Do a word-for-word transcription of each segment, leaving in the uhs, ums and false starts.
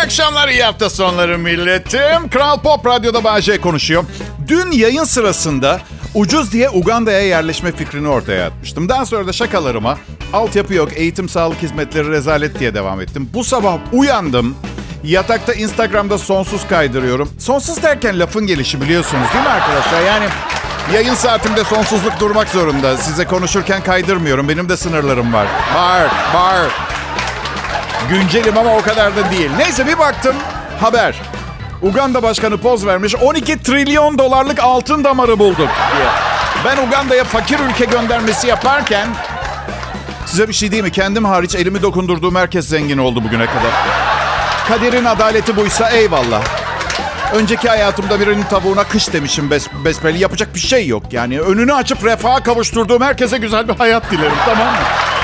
akşamlar, iyi hafta sonları milletim. Kral Pop Radyo'da Bay J konuşuyor. Dün yayın sırasında ucuz diye Uganda'ya yerleşme fikrini ortaya atmıştım. Daha sonra da şakalarıma altyapı yok, eğitim sağlık hizmetleri rezalet diye devam ettim. Bu sabah uyandım. Yatakta Instagram'da sonsuz kaydırıyorum. Sonsuz derken lafın gelişi, biliyorsunuz değil mi arkadaşlar? Yani yayın saatimde sonsuzluk durmak zorunda. Size konuşurken kaydırmıyorum. Benim de sınırlarım var. Var, var. Güncelim ama o kadar da değil. Neyse, bir baktım haber. Uganda başkanı poz vermiş. on iki trilyon dolarlık altın damarı bulduk diye. Ben Uganda'ya fakir ülke göndermesi yaparken, size bir şey diyeyim mi? Kendim hariç elimi dokundurduğum herkes zengin oldu bugüne kadar. Kaderin adaleti buysa eyvallah. Önceki hayatımda birinin tavuğuna kış demişim bes, besbelli. Yapacak bir şey yok yani. Önünü açıp refaha kavuşturduğum herkese güzel bir hayat dilerim, tamam mı?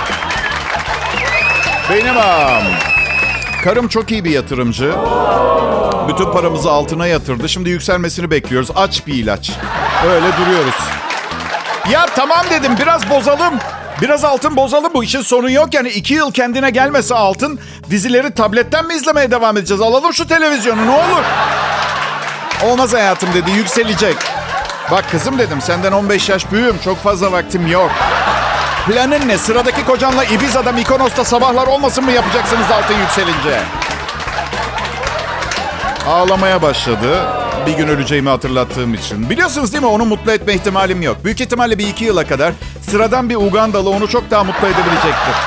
Benim ağam. Karım çok iyi bir yatırımcı. Bütün paramızı altına yatırdı. Şimdi yükselmesini bekliyoruz. Aç bir ilaç. Öyle duruyoruz. Ya tamam dedim, biraz bozalım. Biraz altın bozalım, bu işin sonu yok. Yani iki yıl kendine gelmese altın, dizileri tabletten mi izlemeye devam edeceğiz? Alalım şu televizyonu, ne olur. Olmaz hayatım dedi, yükselecek. Bak kızım dedim, senden on beş yaş büyüğüm, çok fazla vaktim yok. Planın ne? Sıradaki kocanla Ibiza'da, Mikonos'ta sabahlar olmasın mı yapacaksınız altın yükselince? Ağlamaya başladı. Bir gün öleceğimi hatırlattığım için. Biliyorsunuz değil mi? Onu mutlu etme ihtimalim yok. Büyük ihtimalle bir iki yıla kadar sıradan bir Ugandalı onu çok daha mutlu edebilecektir.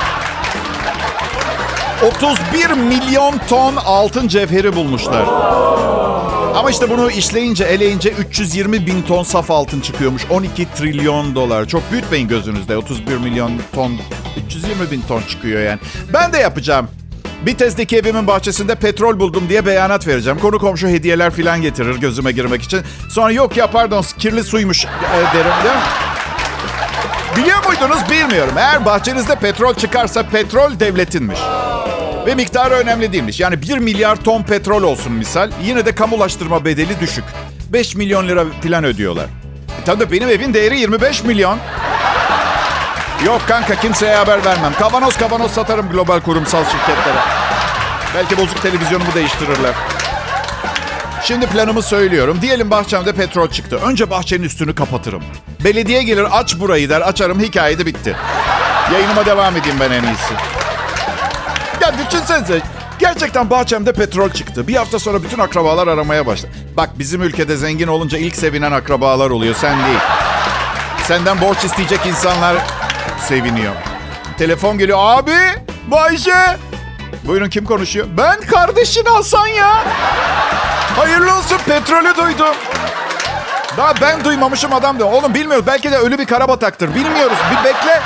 otuz bir milyon ton altın cevheri bulmuşlar. Ama işte bunu işleyince, eleyince üç yüz yirmi bin ton saf altın çıkıyormuş. on iki trilyon dolar. Çok büyütmeyin gözünüzde. otuz bir milyon ton, üç yüz yirmi bin ton çıkıyor yani. Ben de yapacağım. Bitez'deki evimin bahçesinde petrol buldum diye beyanat vereceğim. Konu komşu hediyeler falan getirir gözüme girmek için. Sonra yok ya pardon kirli suymuş derim, değil mi? Biliyor muydunuz bilmiyorum. Eğer bahçenizde petrol çıkarsa petrol devletinmiş. Ve miktarı önemli değilmiş. Yani bir milyar ton petrol olsun misal. Yine de kamulaştırma bedeli düşük. beş milyon lira falan ödüyorlar. E tabii da benim evin değeri yirmi beş milyon. Yok kanka, kimseye haber vermem. Kavanoz kavanoz satarım global kurumsal şirketlere. Belki bozuk televizyonumu değiştirirler. Şimdi planımı söylüyorum. Diyelim bahçemde petrol çıktı. Önce bahçenin üstünü kapatırım. Belediye gelir, aç burayı der. Açarım, hikaye de bitti. Yayınıma devam edeyim ben en iyisi. Ya düşünsenize. Gerçekten bahçemde petrol çıktı. Bir hafta sonra bütün akrabalar aramaya başladı. Bak bizim ülkede zengin olunca ilk sevinen akrabalar oluyor. Sen değil. Senden borç isteyecek insanlar seviniyor. Telefon geliyor. Abi, Bayce. Buyurun, kim konuşuyor? Ben, kardeşin Hasan ya. Hayırlı olsun, petrolü duydum. Daha ben duymamışım adam da. Oğlum bilmiyoruz, belki de ölü bir karabataktır. Bilmiyoruz, bir bekle.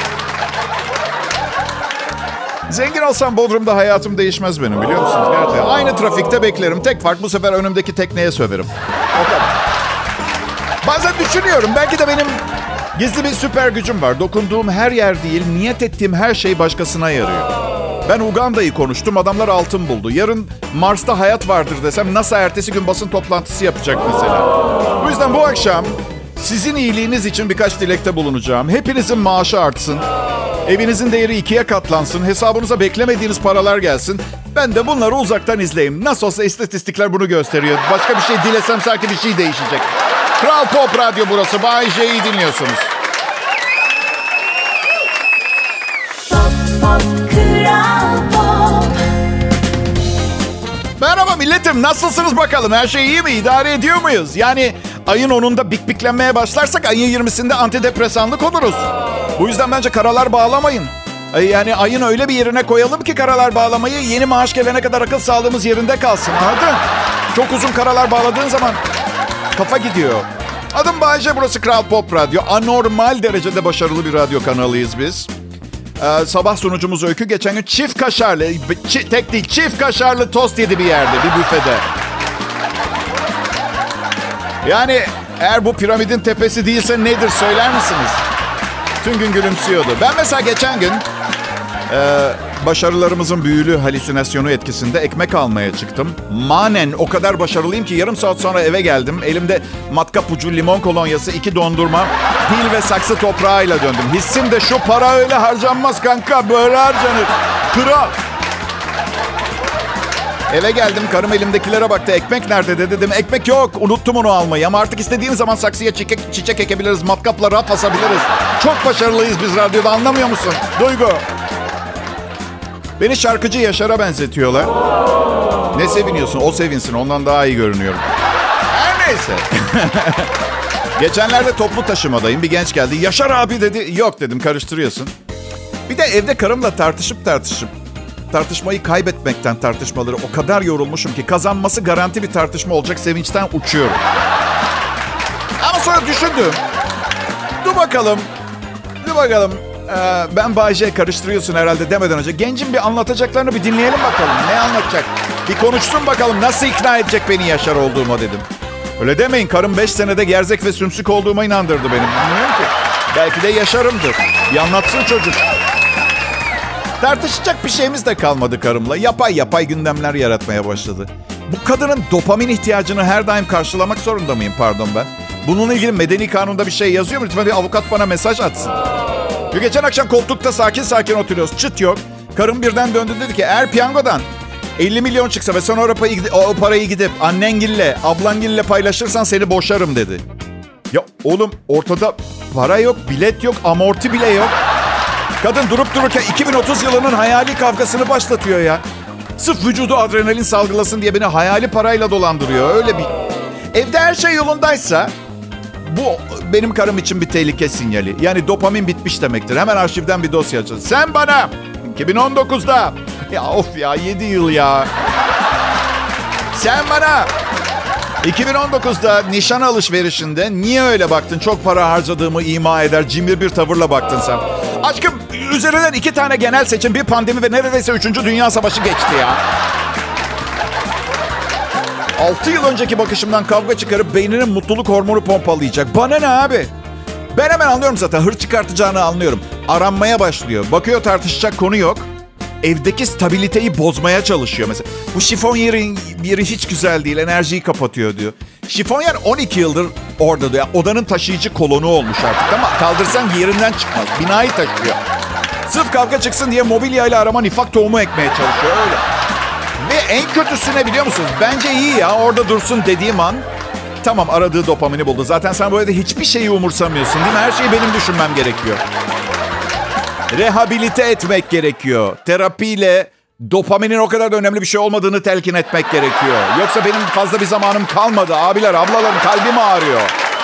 Zengin olsam Bodrum'da hayatım değişmez benim, biliyor musunuz? Gerçekten. Aynı trafikte beklerim. Tek fark, bu sefer önümdeki tekneye söverim. O kadar. Bazen düşünüyorum, belki de benim gizli bir süper gücüm var. Dokunduğum her yer değil, niyet ettiğim her şey başkasına yarıyor. Ben Uganda'yı konuştum, adamlar altın buldu. Yarın Mars'ta hayat vardır desem NASA ertesi gün basın toplantısı yapacak mesela. Bu yüzden bu akşam sizin iyiliğiniz için birkaç dilekte bulunacağım. Hepinizin maaşı artsın. Evinizin değeri ikiye katlansın. Hesabınıza beklemediğiniz paralar gelsin. Ben de bunları uzaktan izleyeyim. Nasıl olsa istatistikler bunu gösteriyor. Başka bir şey dilesem sanki bir şey değişecek. Kral Pop Radyo burası. Bay J'yi dinliyorsunuz. Pop, pop, Kral Pop. Merhaba milletim. Nasılsınız bakalım? Her şey iyi mi? İdare ediyor muyuz? Yani ayın onunda bik biklenmeye başlarsak ayın yirmisinde antidepresanlık oluruz. Bu yüzden bence karalar bağlamayın. Yani ayın öyle bir yerine koyalım ki karalar bağlamayı, yeni maaş gelene kadar akıl sağlığımız yerinde kalsın. Anladın? Çok uzun karalar bağladığın zaman kafa gidiyor. Adım Bayce, burası Kral Pop Radyo. Anormal derecede başarılı bir radyo kanalıyız biz. Ee, sabah sunucumuz Öykü geçen gün çift kaşarlı, çi, tek değil çift kaşarlı tost yedi bir yerde, bir büfede. Yani eğer bu piramidin tepesi değilse nedir söyler misiniz? Tüm gün gülümsüyordu. Ben mesela geçen gün e, başarılarımızın büyülü halüsinasyonu etkisinde ekmek almaya çıktım. Manen o kadar başarılıyım ki yarım saat sonra eve geldim. Elimde matkap ucu limon kolonyası, iki dondurma, pil ve saksı toprağıyla döndüm. Hissim de şu, para öyle harcanmaz kanka, böyle harcanır. Kral. Eve geldim, karım elimdekilere baktı. Ekmek nerede dedi. Dedim ekmek yok. Unuttum onu almayı. Ama artık istediğim zaman saksıya çiçek, çiçek ekebiliriz. Matkapla raf asabiliriz. Çok başarılıyız biz radyoda, anlamıyor musun? Duygu. Beni şarkıcı Yaşar'a benzetiyorlar. Ne seviniyorsun? O sevinsin. Ondan daha iyi görünüyorum. Her neyse. Geçenlerde toplu taşımadayım. Bir genç geldi. Yaşar abi dedi. Yok dedim, karıştırıyorsun. Bir de evde karımla tartışıp tartışıp tartışmayı kaybetmekten, tartışmaları o kadar yorulmuşum ki kazanması garanti bir tartışma olacak, sevinçten uçuyorum. Ama sonra düşündüm. Dur bakalım. Dur bakalım. Ee, ben Bay J karıştırıyorsun herhalde demeden önce gencin bir anlatacaklarını bir dinleyelim bakalım. Ne anlatacak? Bir konuşsun bakalım, nasıl ikna edecek beni Yaşar olduğuma dedim. Öyle demeyin, karım beş senede gerzek ve sümsük olduğuma inandırdı benim. Bilmiyorum ki. Belki de Yaşar'ımdır. Bir anlatsın çocuk. Tartışacak bir şeyimiz de kalmadı karımla. Yapay yapay gündemler yaratmaya başladı. Bu kadının dopamin ihtiyacını her daim karşılamak zorunda mıyım, pardon ben? Bununla ilgili medeni kanunda bir şey yazıyor mu? Lütfen bir avukat bana mesaj atsın. Bir geçen akşam koltukta sakin sakin oturuyoruz. Çıt yok. Karım birden döndü, dedi ki eğer piyangodan elli milyon çıksa ve sen o parayı, o parayı gidip annengille, ablangille paylaşırsan seni boşarım dedi. Ya oğlum, ortada para yok, bilet yok, amorti bile yok. Kadın durup dururken iki bin otuz yılının hayali kavgasını başlatıyor ya. Sırf vücudu adrenalin salgılasın diye beni hayali parayla dolandırıyor. Öyle bir... Evde her şey yolundaysa bu benim karım için bir tehlike sinyali. Yani dopamin bitmiş demektir. Hemen arşivden bir dosya açın. Sen bana iki bin on dokuzda... Ya of ya, yedi yıl ya. Sen bana iki bin on dokuzda nişan alışverişinde niye öyle baktın? Çok para harcadığımı ima eder, cimri bir tavırla baktın sen. Aşkım, üzerinden iki tane genel seçim, bir pandemi ve neredeyse üçüncü Dünya Savaşı geçti ya. Altı yıl önceki bakışımdan kavga çıkarıp beyninin mutluluk hormonu pompalayacak. Bana ne abi? Ben hemen anlıyorum zaten. Hır çıkartacağını anlıyorum. Aranmaya başlıyor. Bakıyor tartışacak konu yok. Evdeki stabiliteyi bozmaya çalışıyor mesela. Bu şifonyerin yeri hiç güzel değil, enerjiyi kapatıyor diyor. Şifonyer on iki yıldır orada diyor. Odanın taşıyıcı kolonu olmuş artık ama kaldırsan yerinden çıkmaz. Binayı taşıyor. Sırf kavga çıksın diye mobilyayla arama nifak tohumu ekmeye çalışıyor, öyle. Ve en kötüsü ne biliyor musunuz? Bence iyi ya, orada dursun dediğim an tamam, aradığı dopamini buldu. Zaten sen bu evde hiçbir şeyi umursamıyorsun değil mi? Her şeyi benim düşünmem gerekiyor. Rehabilite etmek gerekiyor. Terapiyle dopaminin o kadar da önemli bir şey olmadığını telkin etmek gerekiyor. Yoksa benim fazla bir zamanım kalmadı. Abiler, ablalarım, kalbim ağrıyor.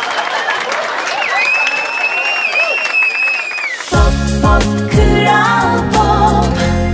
Pop, pop, Kral Pop.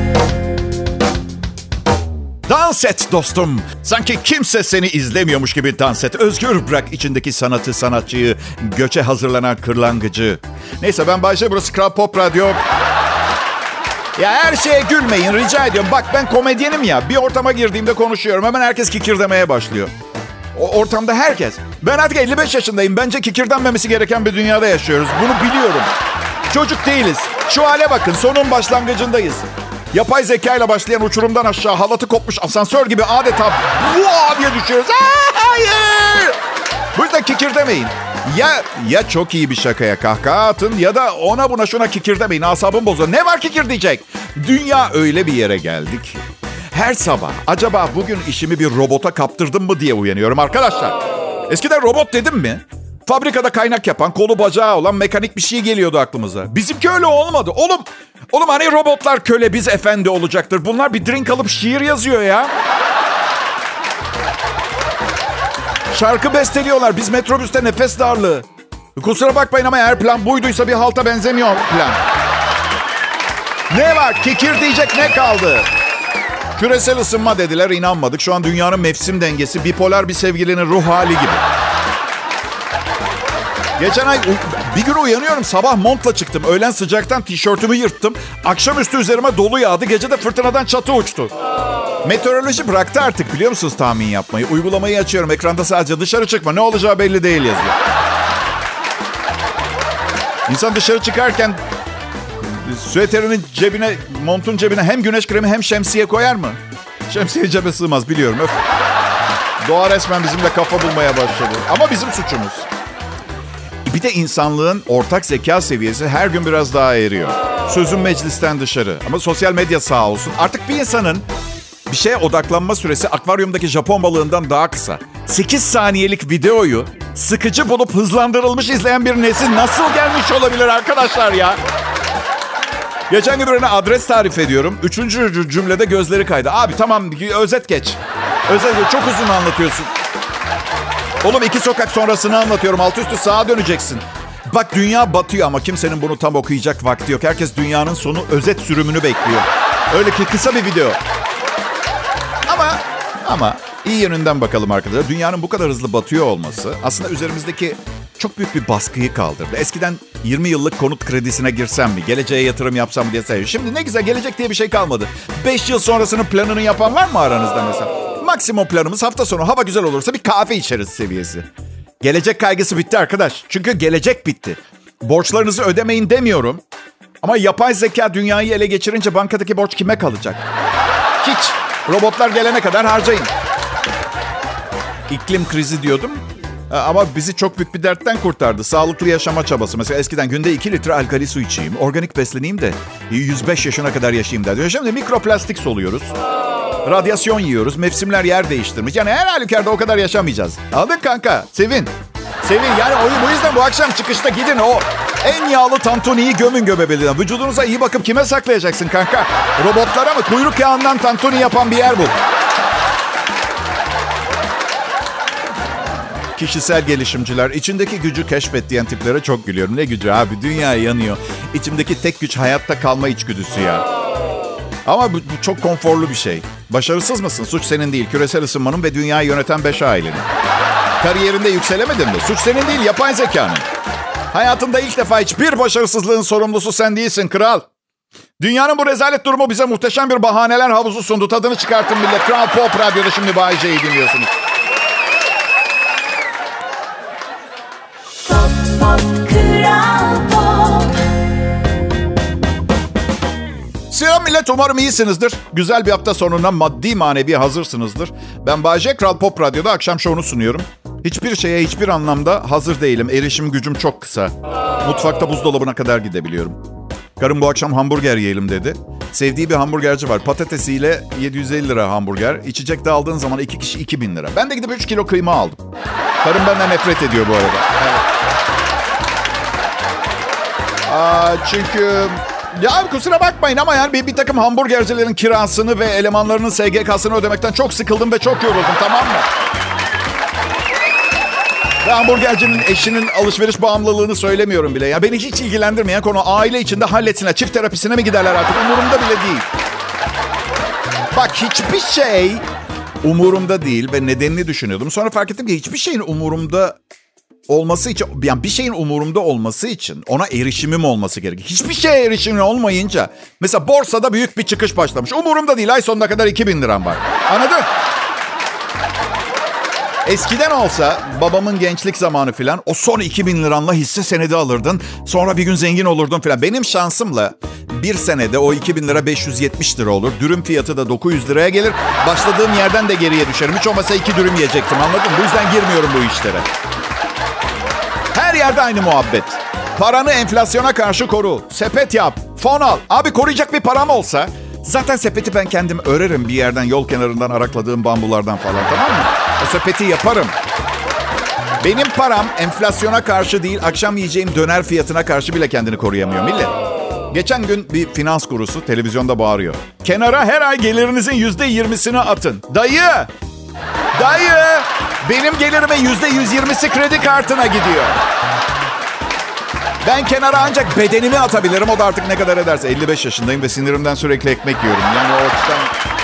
Dans et dostum. Sanki kimse seni izlemiyormuş gibi dans et. Özgür bırak içindeki sanatı, sanatçıyı, göçe hazırlanan kırlangıcı. Neyse, ben Bay J, burası Kral Pop Radyo. Ya her şeye gülmeyin rica ediyorum. Bak, ben komedyenim ya. Bir ortama girdiğimde konuşuyorum. Hemen herkes kikirdemeye başlıyor. O ortamda herkes. Ben artık elli beş yaşındayım. Bence kikirdenmemesi gereken bir dünyada yaşıyoruz. Bunu biliyorum. Çocuk değiliz. Şu hale bakın. Sonun başlangıcındayız. Yapay zeka ile başlayan uçurumdan aşağı halatı kopmuş asansör gibi adeta buaa diye düşüyoruz. Aa, hayır! Bu yüzden kikirdemeyin. Ya ya çok iyi bir şakaya kahkaha atın ya da ona buna şuna kikirdemeyin. Asabım bozuyor. Ne var kikir diyecek? Dünya öyle bir yere geldi ki her sabah acaba bugün işimi bir robota kaptırdım mı diye uyanıyorum arkadaşlar. Eskiden robot dedim mi? Fabrikada kaynak yapan, kolu bacağı olan mekanik bir şey geliyordu aklımıza. Bizimki öyle olmadı. Oğlum, oğlum hani robotlar köle, biz efendi olacaktır. Bunlar bir drink alıp şiir yazıyor ya. Şarkı besteliyorlar. Biz metrobüste nefes darlığı. Kusura bakmayın ama eğer plan buyduysa bir halta benzemiyor plan. Ne var? Kikir diyecek ne kaldı? Küresel ısınma dediler, inanmadık. Şu an dünyanın mevsim dengesi bipolar bir sevgilinin ruh hali gibi. Geçen ay bir gün uyanıyorum, sabah montla çıktım. Öğlen sıcaktan tişörtümü yırttım. Akşamüstü üzerime dolu yağdı. Gece de fırtınadan çatı uçtu. Meteoroloji bıraktı artık, biliyor musunuz, tahmin yapmayı. Uygulamayı açıyorum. Ekranda sadece dışarı çıkma, ne olacağı belli değil yazıyor. İnsan dışarı çıkarken süveterinin cebine, montun cebine hem güneş kremi hem şemsiye koyar mı? Şemsiye cebe sığmaz, biliyorum. Öf. Doğa resmen bizimle kafa bulmaya başladı. Ama bizim suçumuz. Bir de insanlığın ortak zeka seviyesi her gün biraz daha eriyor. Sözüm meclisten dışarı. Ama sosyal medya sağ olsun. Artık bir insanın Bir şeye odaklanma süresi akvaryumdaki Japon balığından daha kısa. sekiz saniyelik videoyu sıkıcı bulup hızlandırılmış izleyen bir nesil nasıl gelmiş olabilir arkadaşlar ya? Geçen gün birine adres tarif ediyorum. Üçüncü cümlede gözleri kaydı. Abi tamam, özet geç. Özet geç. Çok uzun anlatıyorsun. Oğlum iki sokak sonrasını anlatıyorum. Altı üstü sağa döneceksin. Bak dünya batıyor ama kimsenin bunu tam okuyacak vakti yok. Herkes dünyanın sonu özet sürümünü bekliyor. Öyle ki kısa bir video. Ama ama iyi yönünden bakalım arkadaşlar. Dünyanın bu kadar hızlı batıyor olması aslında üzerimizdeki çok büyük bir baskıyı kaldırdı. Eskiden yirmi yıllık konut kredisine girsem mi, geleceğe yatırım yapsam mı diye sayıyorum. Şimdi ne güzel, gelecek diye bir şey kalmadı. beş yıl sonrasının planını yapan var mı aranızda mesela? Maksimum planımız hafta sonu hava güzel olursa bir kahve içeriz seviyesi. Gelecek kaygısı bitti arkadaş. Çünkü gelecek bitti. Borçlarınızı ödemeyin demiyorum. Ama yapay zeka dünyayı ele geçirince bankadaki borç kime kalacak? Hiç. Robotlar gelene kadar harcayın. İklim krizi diyordum. Ama bizi çok büyük bir dertten kurtardı. Sağlıklı yaşama çabası. Mesela eskiden günde iki litre alkali su içeyim, organik besleneyim de yüz beş yaşına kadar yaşayayım derdi. Şimdi mikroplastik soluyoruz. Radyasyon yiyoruz. Mevsimler yer değiştirmiş. Yani her halükarda o kadar yaşamayacağız. Aldın kanka. Sevin. Sevin. Yani o, bu yüzden bu akşam çıkışta gidin o en yağlı tantuniyi gömün göbeğinden. Vücudunuza iyi bakıp kime saklayacaksın kanka? Robotlara mı? Kuyruk yağından tantuni yapan bir yer bul. Kişisel gelişimciler içindeki gücü keşfet diyen tiplere çok gülüyorum. Ne gücü abi? Dünya yanıyor. İçimdeki tek güç hayatta kalma içgüdüsü ya. Ama bu, bu çok konforlu bir şey. Başarısız mısın? Suç senin değil. Küresel ısınmanın ve dünyayı yöneten beş ailenin. Kariyerinde yükselemedin mi? Suç senin değil, yapay zekanın. Hayatında ilk defa hiçbir başarısızlığın sorumlusu sen değilsin kral. Dünyanın bu rezalet durumu bize muhteşem bir bahaneler havuzu sundu. Tadını çıkartın millet. Kral Pop Radyo'da şimdi Bay J'yi dinliyorsunuz. Pop, pop, Kral Pop. Selam millet, umarım iyisinizdir. Güzel bir hafta sonuna maddi manevi hazırsınızdır. Ben Bay J, Kral Pop Radyo'da akşam şovunu sunuyorum. Hiçbir şeye hiçbir anlamda hazır değilim. Erişim gücüm çok kısa. Mutfakta buzdolabına kadar gidebiliyorum. Karım bu akşam hamburger yiyelim dedi. Sevdiği bir hamburgerci var. Patatesiyle yedi yüz elli lira hamburger. İçecek de aldığın zaman iki kişi iki bin lira. Ben de gidip üç kilo kıyma aldım. Karım benden nefret ediyor bu arada. Evet. Aa, çünkü... Ya kusura bakmayın ama yani bir, bir takım hamburgercilerin kirasını ve elemanlarının S G K'sını ödemekten çok sıkıldım ve çok yoruldum, tamam mı? Ve hamburgercinin eşinin alışveriş bağımlılığını söylemiyorum bile. Ya beni hiç ilgilendirmeyen konu, aile içinde halletsinler. Çift terapisine mi giderler artık? Umurumda bile değil. Bak hiçbir şey umurumda değil ve nedenini düşünüyordum. Sonra fark ettim ki hiçbir şeyin umurumda olması için, yani bir şeyin umurumda olması için ona erişimim olması gerekiyor. Hiçbir şeye erişimim olmayınca, mesela borsada büyük bir çıkış başlamış. Umurumda değil, ay sonuna kadar iki bin liram var. Anladın? Eskiden olsa babamın gençlik zamanı filan o son iki bin liranla hisse senedi alırdın. Sonra bir gün zengin olurdun filan. Benim şansımla bir senede o iki bin lira beş yüz yetmiş lira olur. Dürüm fiyatı da dokuz yüz liraya gelir. Başladığım yerden de geriye düşerim. Hiç olmasa iki dürüm yiyecektim, anladın mı? Bu yüzden girmiyorum bu işlere. Her yerde aynı muhabbet. Paranı enflasyona karşı koru. Sepet yap. Fon al. Abi koruyacak bir param olsa zaten sepeti ben kendim örerim bir yerden, yol kenarından arakladığım bambulardan falan, tamam mı? O sepeti yaparım. Benim param enflasyona karşı değil, akşam yiyeceğim döner fiyatına karşı bile kendini koruyamıyor millet. Geçen gün bir finans gurusu televizyonda bağırıyor. Kenara her ay gelirinizin yüzde yirmisini atın. Dayı! Dayı! Benim gelirimin yüzde yüz yirmisi kredi kartına gidiyor. Ben kenara ancak bedenimi atabilirim. O da artık ne kadar ederse. elli beş yaşındayım ve sinirimden sürekli ekmek yiyorum. Yani o açıdan...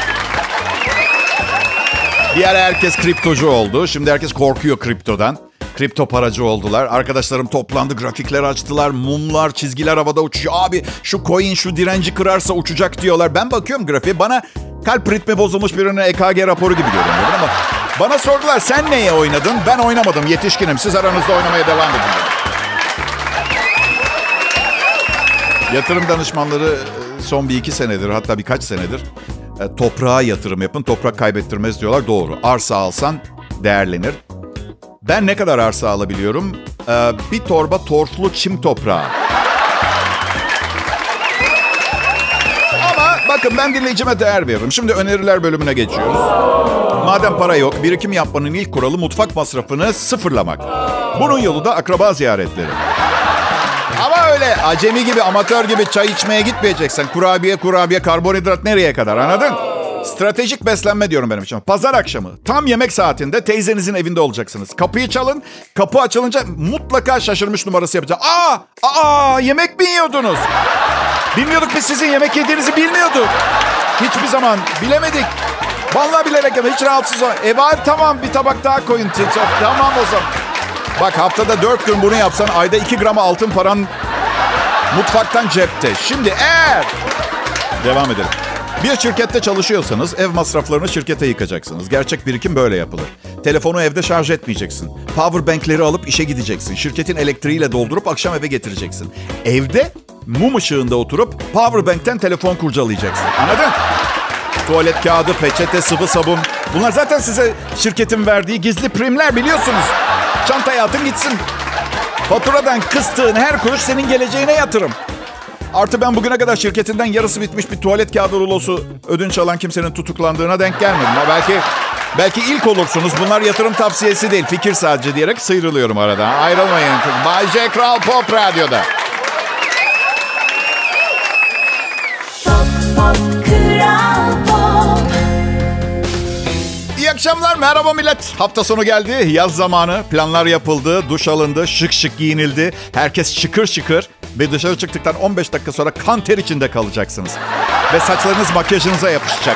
Bir ara herkes kriptocu oldu. Şimdi herkes korkuyor kriptodan. Kripto paracı oldular. Arkadaşlarım toplandı, grafikler açtılar. Mumlar, çizgiler havada uçuyor. Abi şu coin şu direnci kırarsa uçacak diyorlar. Ben bakıyorum grafiğe, bana kalp ritmi bozulmuş birinin E K G raporu gibi görünüyor. Ama bana sordular sen neye oynadın? Ben oynamadım, yetişkinim. Siz aranızda oynamaya devam edin. Yatırım danışmanları son bir iki senedir, hatta birkaç senedir toprağa yatırım yapın. Toprak kaybettirmez diyorlar. Doğru. Arsa alsan değerlenir. Ben ne kadar arsa alabiliyorum? Ee, bir torba torflu çim toprağı. Ama Bakın ben dinleyicime değer veririm. Şimdi öneriler bölümüne geçiyoruz. Madem para yok, birikim yapmanın ilk kuralı mutfak masrafını sıfırlamak. Bunun yolu da akraba ziyaretleri. Ama öyle acemi gibi, amatör gibi çay içmeye gitmeyeceksin. Kurabiye, kurabiye, karbonhidrat nereye kadar, anladın? Stratejik beslenme diyorum benim için. Pazar akşamı tam yemek saatinde teyzenizin evinde olacaksınız. Kapıyı çalın. Kapı açılınca mutlaka şaşırmış numarası yapacağım. Aa, aa yemek mi yiyordunuz? Bilmiyorduk, biz sizin yemek yediğinizi bilmiyorduk. Hiçbir zaman bilemedik. Vallahi bilerek yapma, hiç rahatsız ol. E var, tamam, bir tabak daha koyun. Tamam o zaman. Bak, haftada dört gün bunu yapsan ayda iki gram altın paran mutfaktan cepte. Şimdi eğer... Devam edelim. Bir şirkette çalışıyorsanız ev masraflarını şirkete yıkacaksınız. Gerçek birikim böyle yapılır. Telefonu evde şarj etmeyeceksin. Powerbank'leri alıp işe gideceksin. Şirketin elektriğiyle doldurup akşam eve getireceksin. Evde mum ışığında oturup powerbank'ten telefon kurcalayacaksın. Anladın? Tuvalet kağıdı, peçete, sıvı sabun. Bunlar zaten size şirketin verdiği gizli primler, biliyorsunuz. Çantaya atın gitsin. Faturadan kıstığın her kuruş senin geleceğine yatırım. Artı ben bugüne kadar şirketinden yarısı bitmiş bir tuvalet kağıdı rulosu ödünç alan kimsenin tutuklandığına denk gelmedim. Ama belki belki ilk olursunuz. Bunlar yatırım tavsiyesi değil, fikir sadece diyerek sıyrılıyorum arada. Ayrılmayın. Bay J. Kral Pop Radyo'da. Pop, pop, Kral Pop. İyi akşamlar, merhaba millet. Hafta sonu geldi, yaz zamanı. Planlar yapıldı, duş alındı, şık şık giyinildi. Herkes şıkır şıkır. Ve dışarı çıktıktan on beş dakika sonra kan ter içinde kalacaksınız. Ve saçlarınız makyajınıza yapışacak.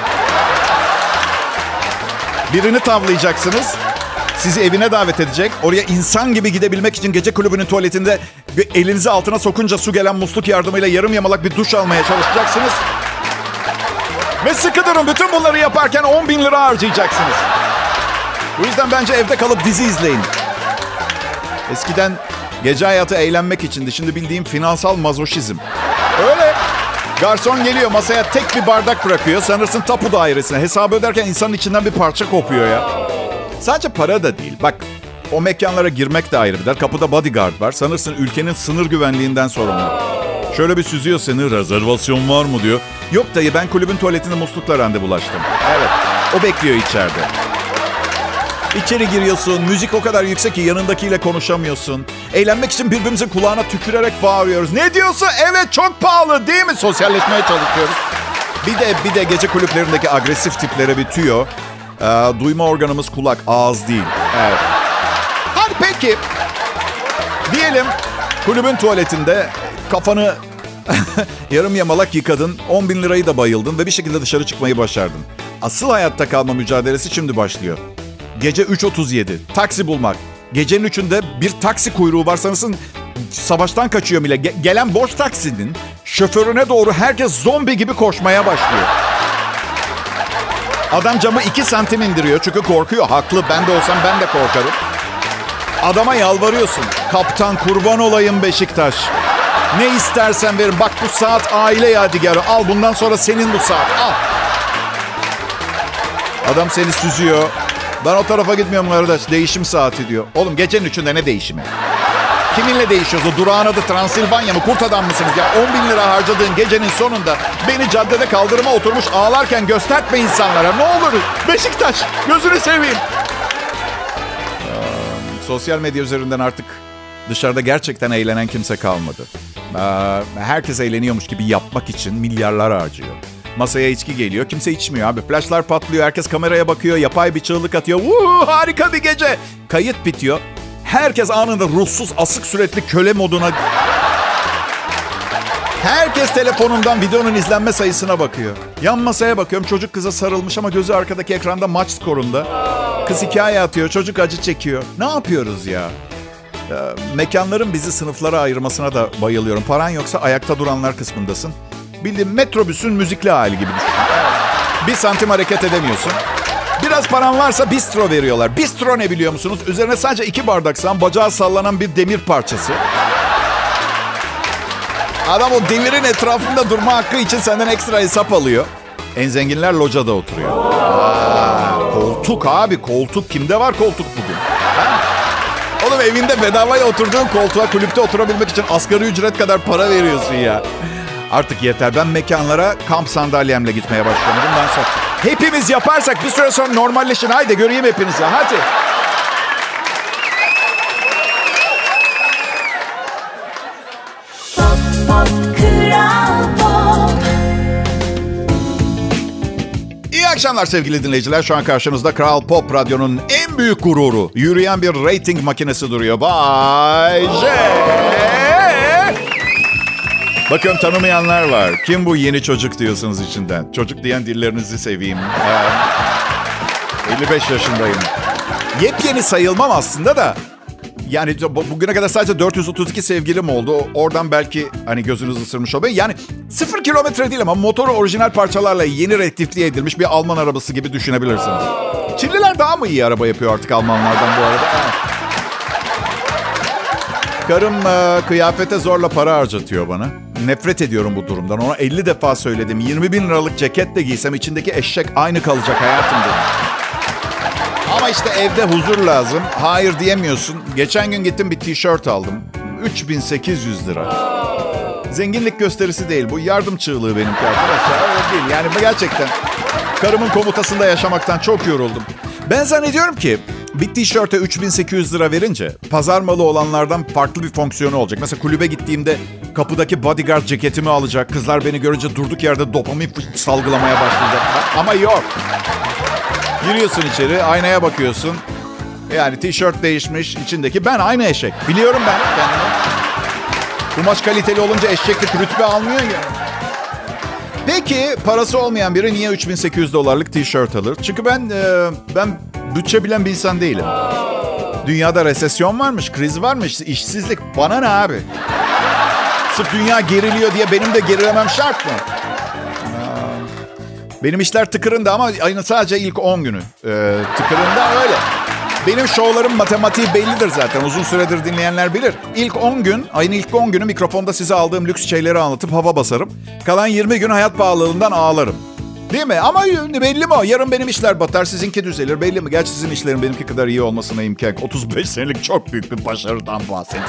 Birini tavlayacaksınız. Sizi evine davet edecek. Oraya insan gibi gidebilmek için gece kulübünün tuvaletinde elinizi altına sokunca su gelen musluk yardımıyla yarım yamalak bir duş almaya çalışacaksınız. Ve sıkı durun, bütün bunları yaparken on bin lira harcayacaksınız. Bu yüzden bence evde kalıp dizi izleyin. Eskiden gece hayatı eğlenmek içindi. Şimdi bildiğim finansal mazoşizm. Öyle. Garson geliyor, masaya tek bir bardak bırakıyor. Sanırsın tapu dairesine. Hesabı öderken insanın içinden bir parça kopuyor ya. Sadece para da değil. Bak, o mekanlara girmek de ayrı bir dert. Kapıda bodyguard var. Sanırsın ülkenin sınır güvenliğinden sorumlu. Şöyle bir süzüyor seni. Rezervasyon var mı diyor. Yok dayı, ben kulübün tuvaletinde muslukla randevulaştım. Evet. O bekliyor içeride. İçeri giriyorsun. Müzik o kadar yüksek ki yanındakiyle konuşamıyorsun. Eğlenmek için birbirimizin kulağına tükürerek bağırıyoruz. Ne diyorsun? Evet, çok pahalı değil mi? Sosyalleşmeye çalışıyoruz. Bir de bir de gece kulüplerindeki agresif tiplere bir tüyo. Ee, duyma organımız kulak, ağız değil. Evet. Hadi peki. Diyelim kulübün tuvaletinde kafanı yarım yamalak yıkadın. on bin lirayı da bayıldın ve bir şekilde dışarı çıkmayı başardın. Asıl hayatta kalma mücadelesi şimdi başlıyor. Gece üç otuz yedi. Taksi bulmak. Gecenin üçünde bir taksi kuyruğu var, sanırsın savaştan kaçıyor bile. Ge- gelen boş taksinin şoförüne doğru herkes zombi gibi koşmaya başlıyor. Adam camı iki santim indiriyor çünkü korkuyor. Haklı, ben de olsam ben de korkarım. Adama yalvarıyorsun. Kaptan, kurban olayım Beşiktaş. Ne istersen verin. Bak, bu saat aile yadigarı. Al, bundan sonra senin bu saat. Al. Adam seni süzüyor. Ben o tarafa gitmiyorum kardeş. Değişim saati diyor. Oğlum, gecenin üçünde ne değişimi? Kiminle değişiyorsun? Durağın adı Transilvanya mı? Kurt adam mısınız ya? on bin lira harcadığın gecenin sonunda beni caddede kaldırıma oturmuş ağlarken göstertme insanlara. Ne olur Beşiktaş, gözünü seveyim. Ee, sosyal medya üzerinden artık dışarıda gerçekten eğlenen kimse kalmadı. Ee, herkes eğleniyormuş gibi yapmak için milyarlar harcıyor. Masaya içki geliyor. Kimse içmiyor abi. Flaşlar patlıyor. Herkes kameraya bakıyor. Yapay bir çığlık atıyor. Woo, harika bir gece. Kayıt bitiyor. Herkes anında ruhsuz, asık suretli köle moduna... Herkes telefonundan videonun izlenme sayısına bakıyor. Yan masaya bakıyorum. Çocuk kıza sarılmış ama gözü arkadaki ekranda maç skorunda. Kız hikaye atıyor. Çocuk acı çekiyor. Ne yapıyoruz ya? Ya, mekanların bizi sınıflara ayırmasına da bayılıyorum. Paran yoksa ayakta duranlar kısmındasın. Bildiğin metrobüsün müzikli hali gibi düşün. Bir santim hareket edemiyorsun. Biraz paran varsa bistro veriyorlar. Bistro ne biliyor musunuz? Üzerine sadece iki bardak sağan, bacağı sallanan bir demir parçası. Adam o demirin etrafında durma hakkı için senden ekstra hesap alıyor. En zenginler locada oturuyor. Aa, koltuk abi, koltuk. Kimde var koltuk bugün? Ha? Oğlum, evinde bedavaya oturduğun koltuğa kulüpte oturabilmek için asgari ücret kadar para veriyorsun ya. Artık yeter. Ben mekanlara kamp sandalyemle gitmeye başlıyorum. Bundan sonra hepimiz yaparsak bir süre sonra normalleşin. Haydi göreyim hepinizi. Hadi. Pop, pop, Kral Pop. İyi akşamlar sevgili dinleyiciler. Şu an karşınızda Kral Pop Radyo'nun en büyük gururu. Yürüyen bir rating makinesi duruyor. Bay J. Bakın tanımayanlar var. Kim bu yeni çocuk diyorsunuz içinden. Çocuk diyen dillerinizi seveyim. Ee, elli beş yaşındayım. Yepyeni sayılmam aslında da. Yani bugüne kadar sadece dört yüz otuz iki sevgilim oldu. Oradan belki hani gözünüz ısırmış oluyor. Yani sıfır kilometre değil ama motoru orijinal parçalarla yeni rektifliye edilmiş bir Alman arabası gibi düşünebilirsiniz. Çinliler daha mı iyi araba yapıyor artık Almanlardan bu arada? Karım e, kıyafete zorla para harcatıyor bana. Nefret ediyorum bu durumdan. Ona elli defa söyledim. yirmi bin liralık ceket de giysem içindeki eşek aynı kalacak hayatım dedi. Ama işte evde huzur lazım. Hayır diyemiyorsun. Geçen gün gittim bir tişört aldım. üç bin sekiz yüz lira. Zenginlik gösterisi değil. Bu yardım çığlığı benimki arkadaşlar. Öyle değil. Yani gerçekten karımın komutasında yaşamaktan çok yoruldum. Ben zannediyorum ki bir tişörte üç bin sekiz yüz lira verince pazar malı olanlardan farklı bir fonksiyonu olacak. Mesela kulübe gittiğimde kapıdaki bodyguard ceketimi alacak. Kızlar beni görünce durduk yerde dopamin salgılamaya başlayacaklar. Ama yok. Giriyorsun içeri, aynaya bakıyorsun. Yani tişört değişmiş, içindeki ben aynı eşek. Biliyorum ben kendimi. Kumaş kaliteli olunca eşeklik rütbe almıyor ya. Peki parası olmayan biri niye üç bin sekiz yüz dolarlık tişört alır? Çünkü ben e, ben bütçe bilen bir insan değilim. Dünyada resesyon varmış, kriz varmış, işsizlik. Bana ne abi? Sırf dünya geriliyor diye benim de gerilemem şart mı? Benim işler tıkırında ama ayın sadece ilk on günü. Ee, tıkırında öyle. Benim şovlarım matematiği bellidir zaten. Uzun süredir dinleyenler bilir. İlk on gün, ayın ilk on günü mikrofonda size aldığım lüks şeyleri anlatıp hava basarım. Kalan yirmi gün hayat pahalılığından ağlarım. Değil mi? Ama belli mi o? Yarın benim işler batar, sizinki düzelir. Belli mi? Gerçi sizin işlerin benimki kadar iyi olmasına imkan. otuz beş senelik çok büyük bir başarıdan bahsediyorum.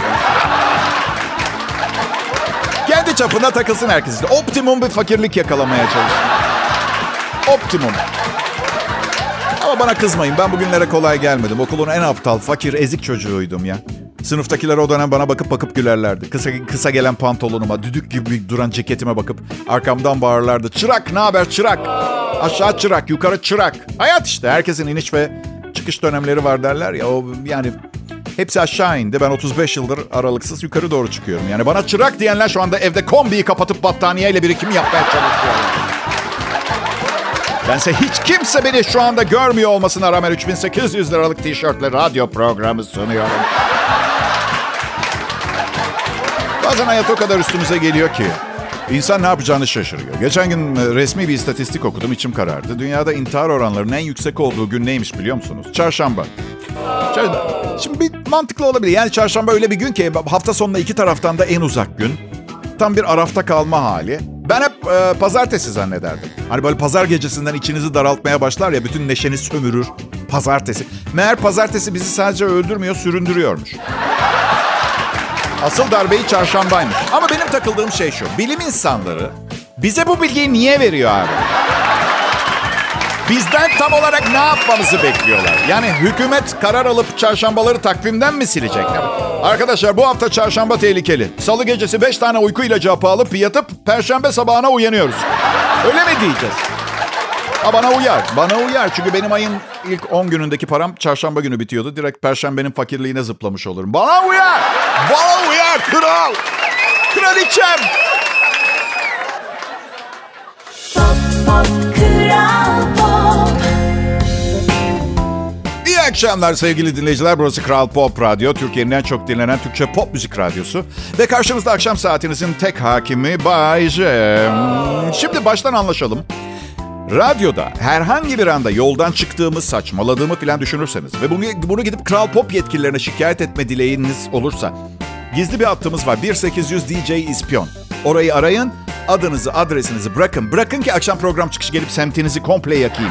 Kendi çapına takılsın herkes. Optimum bir fakirlik yakalamaya çalışın. Optimum. Ama bana kızmayın. Ben bugünlere kolay gelmedim. Okulun en aptal, fakir, ezik çocuğuydum ya. Sınıftakiler o dönem bana bakıp bakıp gülerlerdi. Kısa, kısa gelen pantolonuma, düdük gibi duran ceketime bakıp arkamdan bağırırlardı. Çırak, ne haber çırak? Aşağı çırak, yukarı çırak. Hayat işte. Herkesin iniş ve çıkış dönemleri var derler ya. O yani hepsi aşağı indi. Ben otuz beş yıldır aralıksız yukarı doğru çıkıyorum. Yani bana çırak diyenler şu anda evde kombiyi kapatıp battaniyeyle birikim yapmaya çalışıyor. Bense hiç kimse beni şu anda görmüyor olmasına rağmen üç bin sekiz yüz liralık tişörtle radyo programı sunuyorum. Bazen hayat o kadar üstümüze geliyor ki insan ne yapacağını şaşırıyor. Geçen gün resmi bir istatistik okudum, içim karardı. Dünyada intihar oranlarının en yüksek olduğu gün neymiş biliyor musunuz? Çarşamba. Şimdi bir mantıklı olabilir. Yani çarşamba öyle bir gün ki hafta sonunda iki taraftan da en uzak gün. Tam bir arafta kalma hali. Ben hep e, pazartesi zannederdim. Hani böyle pazar gecesinden içinizi daraltmaya başlar ya, bütün neşeni sömürür. Pazartesi. Meğer pazartesi bizi sadece öldürmüyor, süründürüyormuş. Asıl darbeyi çarşambaymış. Ama benim takıldığım şey şu. Bilim insanları bize bu bilgiyi niye veriyor abi? Bizden tam olarak ne yapmamızı bekliyorlar? Yani hükümet karar alıp çarşambaları takvimden mi silecekler? Arkadaşlar bu hafta çarşamba tehlikeli. Salı gecesi beş tane uyku ilacı hapı alıp yatıp perşembe sabahına uyanıyoruz. Öyle mi diyeceğiz? Ha, bana uyar. Bana uyar. Çünkü benim ayın ilk on günündeki param çarşamba günü bitiyordu. Direkt perşembenin fakirliğine zıplamış olurum. Bana uyar. Bana uyar kral. Kraliçem. Pop, pop, Kral Pop. İyi akşamlar sevgili dinleyiciler. Burası Kral Pop Radyo. Türkiye'nin en çok dinlenen Türkçe pop müzik radyosu. Ve karşımızda akşam saatinizin tek hakimi Bay J. Şimdi baştan anlaşalım. Radyoda herhangi bir anda yoldan çıktığımı, saçmaladığımı falan düşünürseniz ve bunu, bunu gidip Kral Pop yetkililerine şikayet etme dileğiniz olursa gizli bir hattımız var. bir sekiz yüz D J İspiyon. Orayı arayın, adınızı, adresinizi bırakın. Bırakın ki akşam program çıkışı gelip semtinizi komple yakayım.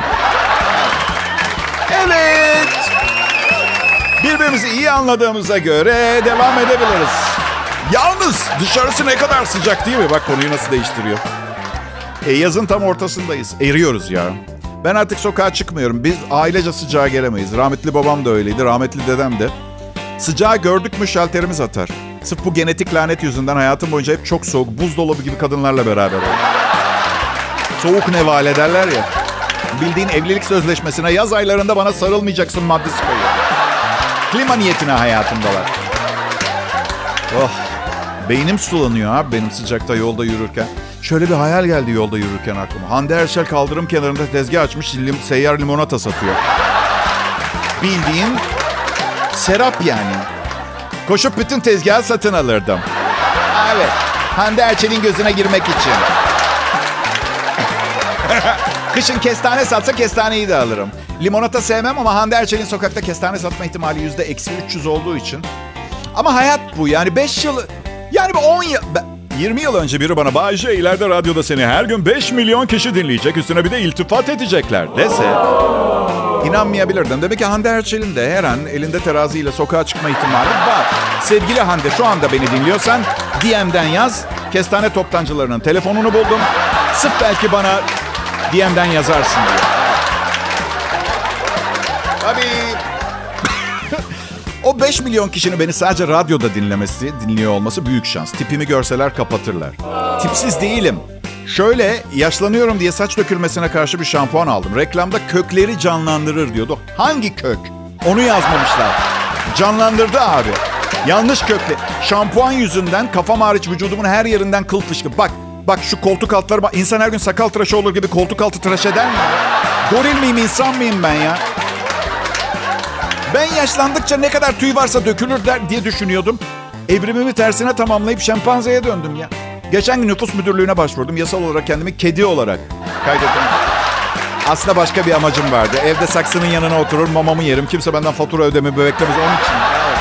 Evet. Birbirimizi iyi anladığımıza göre devam edebiliriz. Yalnız dışarısı ne kadar sıcak değil mi? Bak konuyu nasıl değiştiriyor. E, yazın tam ortasındayız. Eriyoruz ya. Ben artık sokağa çıkmıyorum. Biz ailece sıcağa gelemeyiz. Rahmetli babam da öyleydi. Rahmetli dedem de. Sıcağı gördük mü şalterimiz atar. Sırf bu genetik lanet yüzünden hayatım boyunca hep çok soğuk, buzdolabı gibi kadınlarla beraber oldum. Soğuk nevale derler ya. Bildiğin evlilik sözleşmesine yaz aylarında bana sarılmayacaksın maddesi koyuyor. Klima niyetine hayatımdalar. Oh, beynim sulanıyor abi benim sıcakta yolda yürürken. Şöyle bir hayal geldi yolda yürürken aklıma. Hande Erçel kaldırım kenarında tezgah açmış, lim, seyyar limonata satıyor. Bildiğin serap yani. Koşup bütün tezgahı satın alırdım. Evet, Hande Erçel'in gözüne girmek için. Kışın kestane satsa kestaneyi de alırım. Limonata sevmem ama Hande Erçel'in sokakta kestane satma ihtimali yüzde eksi üç yüz olduğu için. Ama hayat bu yani beş yıl... Yani bu on yıl... yirmi yıl önce biri bana Bay J ileride radyoda seni her gün beş milyon kişi dinleyecek, üstüne bir de iltifat edecekler dese inanmayabilirdim. Demek ki Hande Erçel'in de her an elinde teraziyle sokağa çıkma ihtimali var. Sevgili Hande, şu anda beni dinliyorsan D M'den yaz. Kestane toptancılarının telefonunu buldum. Sırf belki bana D M'den yazarsın diye. Tabii. O beş milyon kişinin beni sadece radyoda dinlemesi, dinliyor olması büyük şans. Tipimi görseler kapatırlar. Tipsiz değilim. Şöyle, yaşlanıyorum diye saç dökülmesine karşı bir şampuan aldım. Reklamda kökleri canlandırır diyordu. Hangi kök? Onu yazmamışlar. Canlandırdı abi. Yanlış kökle. Şampuan yüzünden kafam hariç vücudumun her yerinden kıl fışkı. Bak, bak şu koltuk altları bak. İnsan her gün sakal tıraşı olur gibi koltuk altı tıraş eder mi? Goril miyim, insan mıyım ben ya? Ben yaşlandıkça ne kadar tüy varsa dökülür der diye düşünüyordum. Evrimimi tersine tamamlayıp şempanzeye döndüm ya. Geçen gün nüfus müdürlüğüne başvurdum. Yasal olarak kendimi kedi olarak kaydettim. Aslında başka bir amacım vardı. Evde saksının yanına oturur, mamamı yerim. Kimse benden fatura ödemi beklemez. Onun için.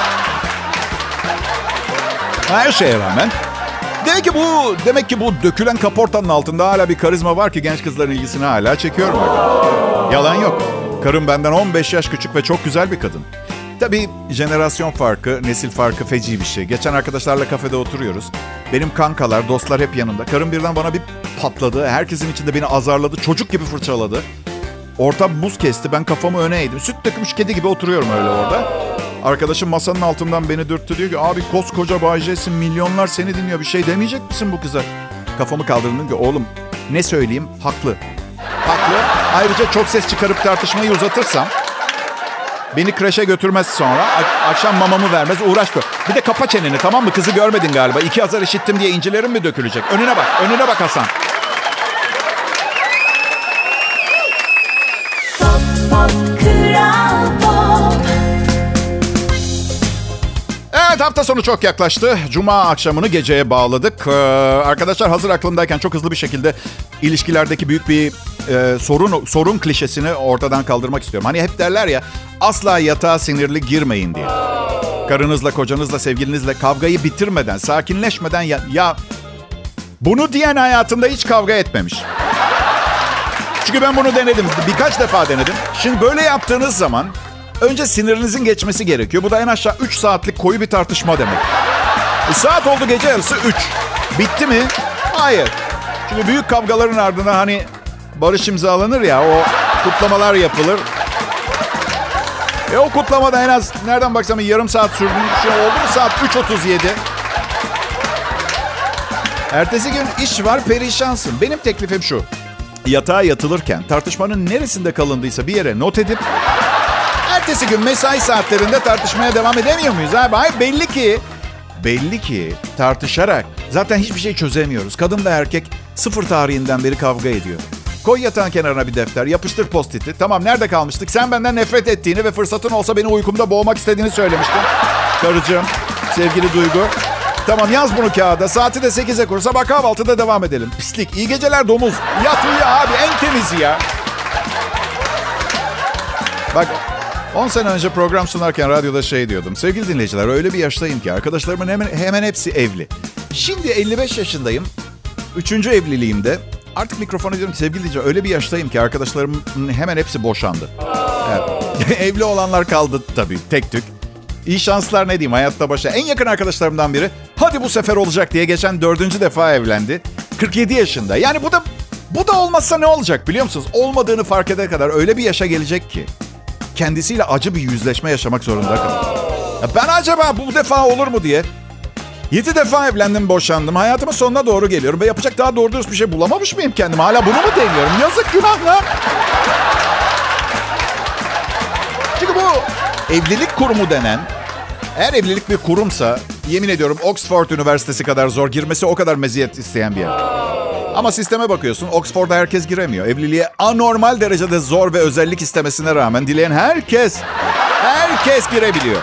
Her şeye rağmen. Demek ki bu, demek ki bu dökülen kaportanın altında hala bir karizma var ki genç kızların ilgisini hala çekiyorum. Yalan yok. Karım benden on beş yaş küçük ve çok güzel bir kadın. Tabii jenerasyon farkı, nesil farkı feci bir şey. Geçen arkadaşlarla kafede oturuyoruz. Benim kankalar, dostlar hep yanımda. Karım birden bana bir patladı. Herkesin içinde beni azarladı. Çocuk gibi fırçaladı. Ortam buz kesti. Ben kafamı öne eğdim. Süt dökmüş kedi gibi oturuyorum öyle orada. Arkadaşım masanın altından beni dürttü. Diyor ki abi koskoca Bay J'sin. Milyonlar seni dinliyor. Bir şey demeyecek misin bu kıza? Kafamı kaldırdım. Dedim ki oğlum ne söyleyeyim? Haklı. Haklı. Ayrıca çok ses çıkarıp tartışmayı uzatırsam beni kreşe götürmez sonra. Akşam mamamı vermez. Uğraşma. Bir de kapa çeneni, tamam mı? Kızı görmedin galiba. İki azar işittim diye incilerin mi dökülecek? Önüne bak. Önüne bak Hasan. Pop, pop, Kral Pop. Evet, hafta sonu çok yaklaştı. Cuma akşamını geceye bağladık. Ee, arkadaşlar hazır aklımdayken çok hızlı bir şekilde ilişkilerdeki büyük bir e, sorun sorun klişesini ortadan kaldırmak istiyorum. Hani hep derler ya, asla yatağa sinirli girmeyin diye. Karınızla, kocanızla, sevgilinizle kavgayı bitirmeden, sakinleşmeden ya, ya bunu diyen hayatında hiç kavga etmemiş. Çünkü ben bunu denedim. Birkaç defa denedim. Şimdi böyle yaptığınız zaman önce sinirinizin geçmesi gerekiyor. Bu da en aşağı üç saatlik koyu bir tartışma demek. E, saat oldu gece yarısı üç. Bitti mi? Hayır. Çünkü büyük kavgaların ardına hani barış imzalanır ya, o kutlamalar yapılır. E o kutlamada en az nereden baksam yarım saat sürdüğünü düşünüyorum. Oldu mu saat üç otuz yedi? Ertesi gün iş var, perişansın. Benim teklifim şu. Yatağa yatılırken tartışmanın neresinde kalındıysa bir yere not edip ertesi gün mesai saatlerinde tartışmaya devam edemiyor muyuz abi? Hayır, belli ki belli ki tartışarak zaten hiçbir şey çözemiyoruz. Kadın da erkek sıfır tarihinden beri kavga ediyor. Koy yatağın kenarına bir defter, yapıştır post-it'i. Tamam, nerede kalmıştık? Sen benden nefret ettiğini ve fırsatın olsa beni uykumda boğmak istediğini söylemiştin. Karıcığım, sevgili Duygu. Tamam, yaz bunu kağıda. Saati de sekize kur. Sabah kahvaltıda devam edelim. Pislik. İyi geceler domuz. Yat uyu abi, en temizi ya. Bak, on sene önce program sunarken radyoda şey diyordum. Sevgili dinleyiciler, öyle bir yaştayım ki arkadaşlarımın hemen, hemen hepsi evli. Şimdi elli beş yaşındayım. Üçüncü evliliğimde. Artık mikrofona diyorum ki sevgili dinleyiciler, öyle bir yaştayım ki arkadaşlarımın hemen hepsi boşandı. Evet. Evli olanlar kaldı tabii tek tük. İyi şanslar, ne diyeyim, hayatta başa. En yakın arkadaşlarımdan biri Hadi bu sefer olacak diye geçen dördüncü defa evlendi. kırk yedi yaşında. Yani bu da bu da olmazsa ne olacak biliyor musunuz? Olmadığını fark edene kadar öyle bir yaşa gelecek ki kendisiyle acı bir yüzleşme yaşamak zorunda kalacak. Ya ben acaba bu defa olur mu diye yedi defa evlendim, boşandım. Hayatımın sonuna doğru geliyorum ve yapacak daha doğru dürüst bir şey bulamamış mıyım kendime? Hala bunu mu deniyorum? Yazık, günahlar. Çünkü bu evlilik kurumu denen, eğer evlilik bir kurumsa yemin ediyorum Oxford Üniversitesi kadar zor, girmesi o kadar meziyet isteyen bir yer. Ama sisteme bakıyorsun, Oxford'a herkes giremiyor. Evliliğe anormal derecede zor ve özellik istemesine rağmen dileyen herkes, herkes girebiliyor.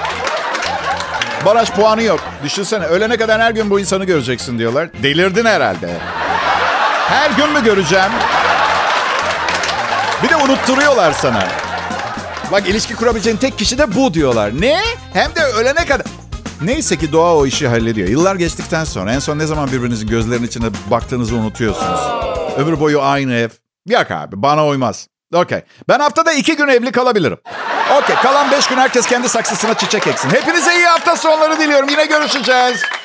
Baraj puanı yok. Düşünsene, ölene kadar her gün bu insanı göreceksin diyorlar. Delirdin herhalde. Her gün mü göreceğim? Bir de unutturuyorlar sana. Bak, ilişki kurabileceğin tek kişi de bu diyorlar. Ne? Hem de ölene kadar. Neyse ki doğa o işi hallediyor. Yıllar geçtikten sonra en son ne zaman birbirinizin gözlerinin içine baktığınızı unutuyorsunuz. Ömür boyu aynı ev. Yok abi, bana uymaz. Okey. Ben haftada iki gün evli kalabilirim. Okey. Kalan beş gün herkes kendi saksısına çiçek eksin. Hepinize iyi hafta sonları diliyorum. Yine görüşeceğiz.